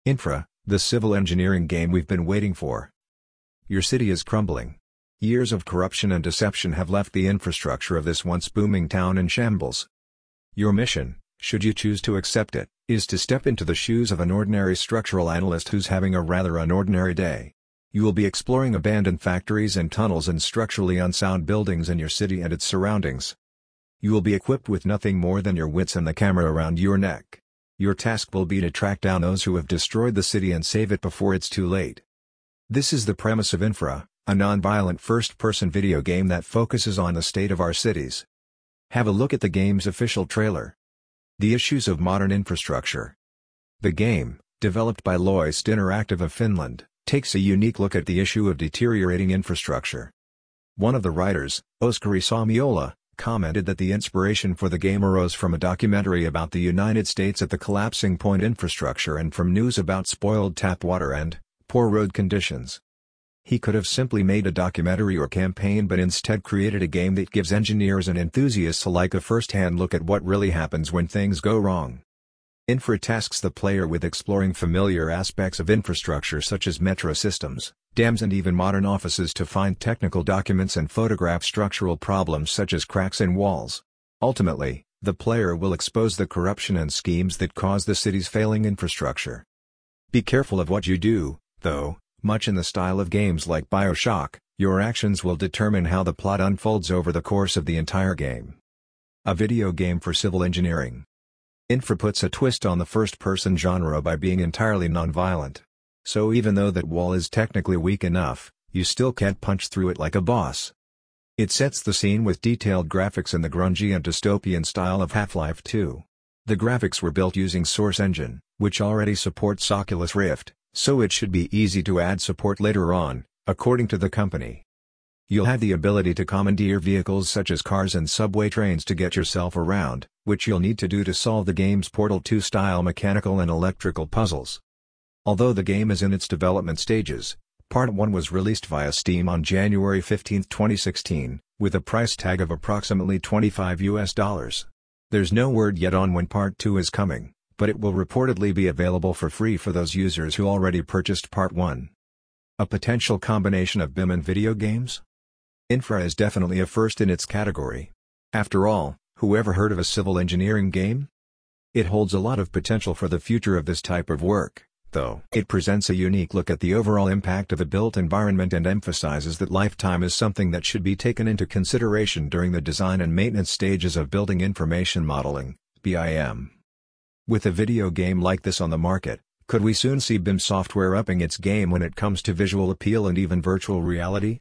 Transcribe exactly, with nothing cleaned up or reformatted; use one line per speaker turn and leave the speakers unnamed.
Infra, the civil engineering game we've been waiting for. Your city is crumbling. Years of corruption and deception have left the infrastructure of this once booming town in shambles. Your mission, should you choose to accept it, is to step into the shoes of an ordinary structural analyst who's having a rather unordinary day. You will be exploring abandoned factories and tunnels and structurally unsound buildings in your city and its surroundings. You will be equipped with nothing more than your wits and the camera around your neck. Your task will be to track down those who have destroyed the city and save it before it's too late. This is the premise of Infra, a non-violent first-person video game that focuses on the state of our cities. Have a look at the game's official trailer. The issues of modern infrastructure. The game, developed by Loist Interactive of Finland, takes a unique look at the issue of deteriorating infrastructure. One of the writers, Oskari Samiola, commented that the inspiration for the game arose from a documentary about the United States at the collapsing point infrastructure and from news about spoiled tap water and poor road conditions. He could have simply made a documentary or campaign but instead created a game that gives engineers and enthusiasts alike a first-hand look at what really happens when things go wrong. Infra tasks the player with exploring familiar aspects of infrastructure such as metro systems, dams and even modern offices to find technical documents and photograph structural problems such as cracks in walls. Ultimately, the player will expose the corruption and schemes that cause the city's failing infrastructure. Be careful of what you do, though, much in the style of games like BioShock, your actions will determine how the plot unfolds over the course of the entire game. A video game for civil engineering. Infra puts a twist on the first-person genre by being entirely non-violent. So even though that wall is technically weak enough, you still can't punch through it like a boss. It sets the scene with detailed graphics in the grungy and dystopian style of Half-Life two. The graphics were built using Source Engine, which already supports Oculus Rift, so it should be easy to add support later on, according to the company. You'll have the ability to commandeer vehicles such as cars and subway trains to get yourself around, which you'll need to do to solve the game's Portal two style mechanical and electrical puzzles. Although the game is in its development stages, Part one was released via Steam on January fifteenth twenty sixteen, with a price tag of approximately twenty-five U S dollars. There's no word yet on when Part two is coming, but it will reportedly be available for free for those users who already purchased Part one. A potential combination of B I M and video games? Infra is definitely a first in its category. After all, who ever heard of a civil engineering game? It holds a lot of potential for the future of this type of work, though. It presents a unique look at the overall impact of the built environment and emphasizes that lifetime is something that should be taken into consideration during the design and maintenance stages of building information modeling, B I M. With a video game like this on the market, could we soon see B I M software upping its game when it comes to visual appeal and even virtual reality?